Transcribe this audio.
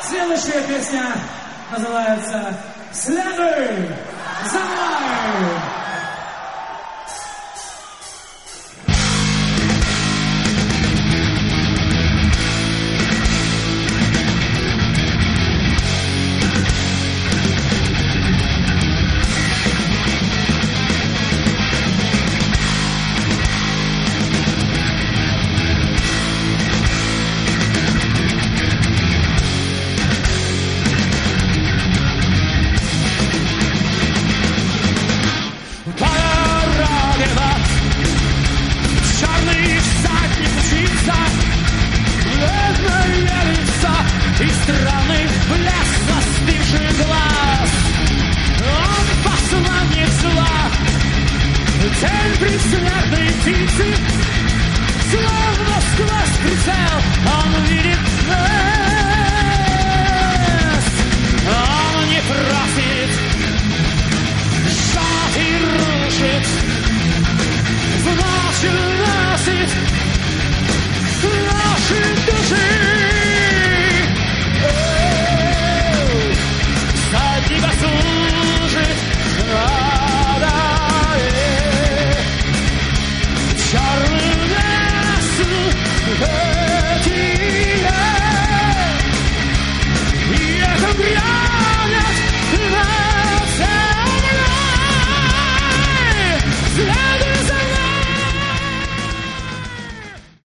Следующая песня называется «Slender». За мной! И странный блеск застывший глаз. Он посланник зла, тень предсмертной птицы. Словно сквозь прицел он видит нас. Он не просит, жжет и рушит, в ночь носит наши души. Либо служит черным лесу эти, и это грязь.